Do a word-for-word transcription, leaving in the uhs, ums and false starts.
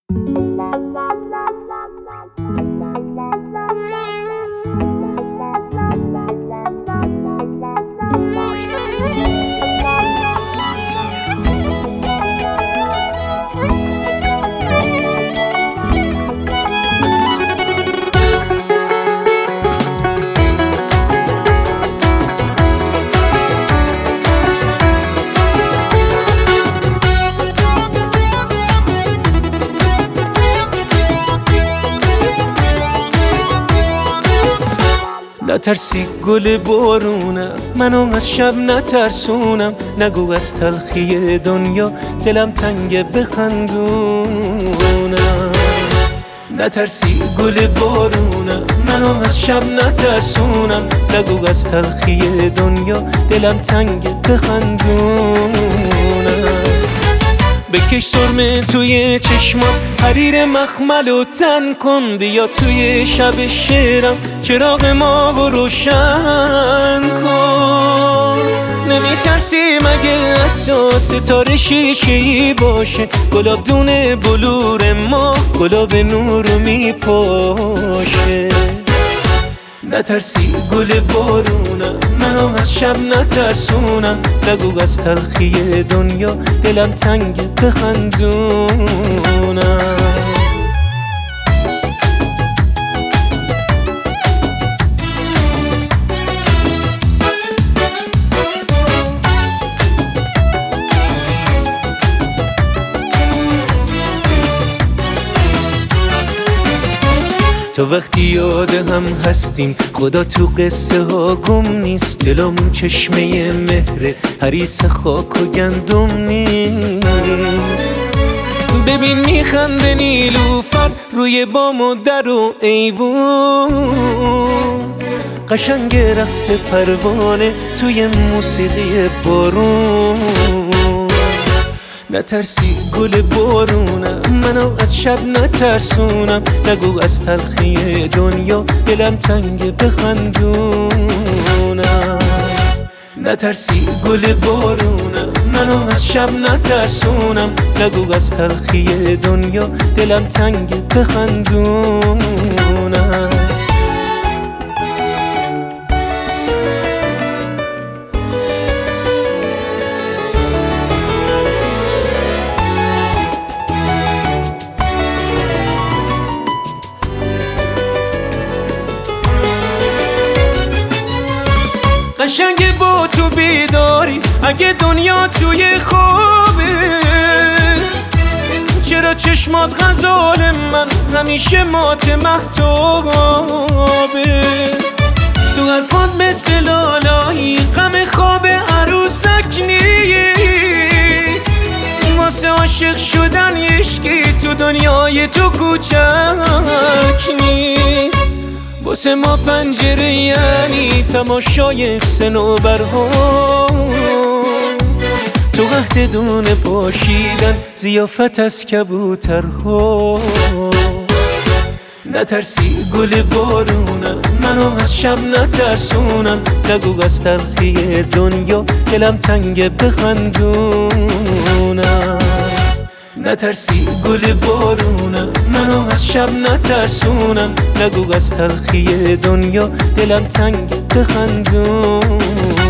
نترسی گل بارونم، منو از شب نترسونم. نگو از تلخی دنیا دلم تنگه بخندونم. نترسی گل بارونم، منو از شب نترسونم. نگو از تلخی دنیا دلم تنگه بخندونم. بکش سرمه توی چشمات، حریر مخمل و تن کن. بیا توی شب شعرم چراغ ما رو روشن کن. نمی ترسی مگه حتی ستاره شیشه‌ای باشه؟ گلاب دونه بلور ما گلاب نور رو می پاشه. نترسی گل بارونم، منو از شب نترسونم. نگو از تلخی دنیا دلم تنگه بخندونم. تا وقتی یاد هم هستیم خدا تو قصه ها گم نیست. دلمون چشمه مهره، حریص خاک و گندم نیست. ببین میخنده نیلوفر روی بام و در و ایوون. قشنگ رقص پروانه توی موسیقی بارون. نترسی گل بارونم، منو از شب نترسونم. نگو از تلخی دنیا دلم تنگه بخندونم. نترسی گل بارونم، منو از شب نترسونم. نگو از تلخی دنیا دلم تنگه بخندونم. قشنگ با تو بیداری اگه دنیا توی خوابه. چرا چشمات غزال من همیشه مات مهتابه؟ تو حرفات مثل لالایی غم خواب عروسک نیست. واسه عاشق شدن عشقی تو دنیای تو کوچک نیست. واسه ما پنجره یعنی تماشای صنوبرها. تو وقت دونه پاشیدن ضیافت از کبوترها. نترسی گل بارونم، منو از شب نترسونم. نگو از تلخی دنیا دلم تنگه بخندونم. نترسی گل بارونم، منو از شب نترسونم. نگو از تلخی دنیا دلم تنگه بخندونم.